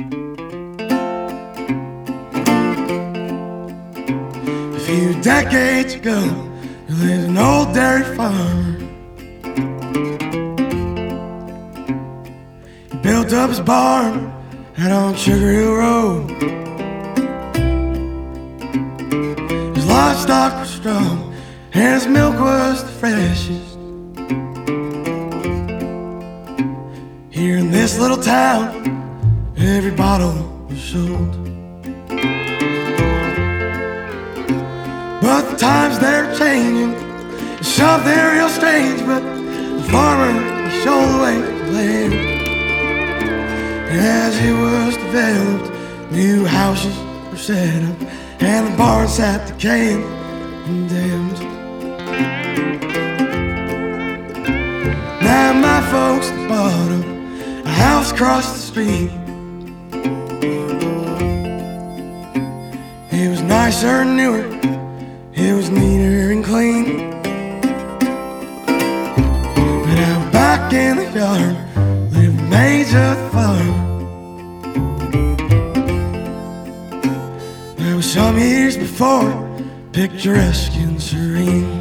A few decades ago, there lived an old dairy farmer. He built up his barn out on Sugar Hill Road. His livestock was strong and his milk was the freshest. Here in this little town, every bottle was sold. But the times they're changing, something real strange. But the farmer, he showed the way to land. And as it was developed, new houses were set up, and the barn sat decaying, condemned. Now my folks bought a house across the street. It was nicer and newer, it was neater and clean. But out back in the yard lived the maids of the farm. There was some years before, picturesque and serene.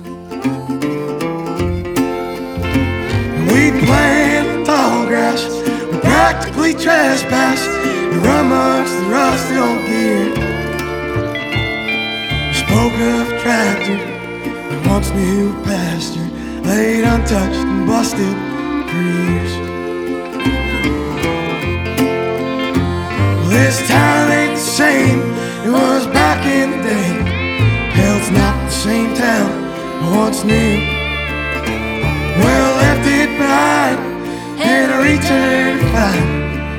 And we'd play in the tall grass, we practically trespassed and run amongst the rusty old gear. Spoke of a tractor that once knew a pasture, laid untouched and busted for years. Well, this town ain't the same it was back in the day. Hell, it's not the same town I once knew. Well, left it behind and I returned to find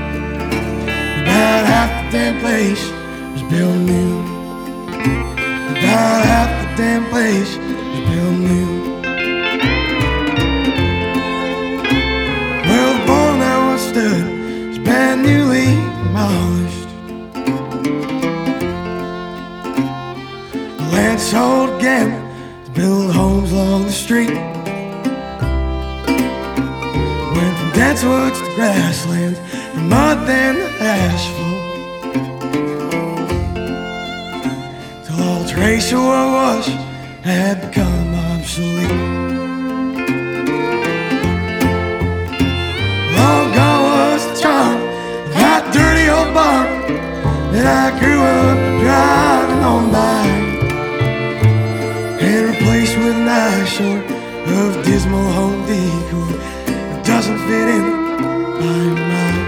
about half the damn place was built new. About half the damn place was built new. Well, the barn that once stood is brand newly demolished. The land sold again to build homes along the street. Went from dense woods to grasslands, from mud then to asphalt. All trace of what was had become obsolete. Long gone was the charm of that dirty old barn that I grew up driving on by, and replaced with an eyesore of dismal home decor that doesn't fit in my mind.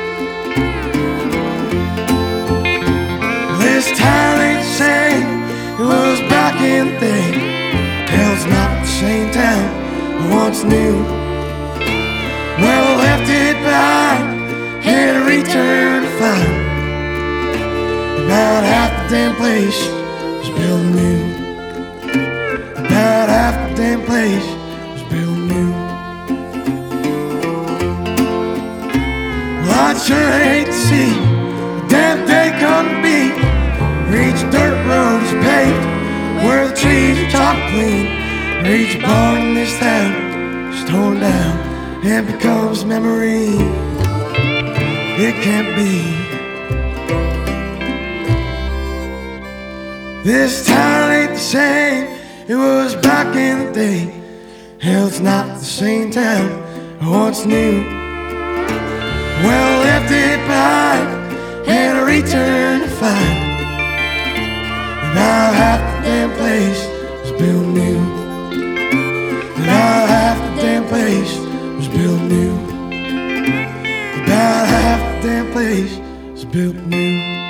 This town ain't the same it was back in the day. Hell, it's not the same town I once knew. Well, I left it behind and I returned to find about half the damn place was built new. About half the damn place was built new. Well, I'd sure hate to see the damn day come to be. Each dirt road is paved where the trees are chopped clean. Each barn in this town is torn down and becomes memory. It can't be. This town ain't the same it was back in the day. Hell, it's not the same town I once knew. Well, I left it behind and I returned to find about half the damn place was built new. About half the damn place was built new. About half the damn place was built new.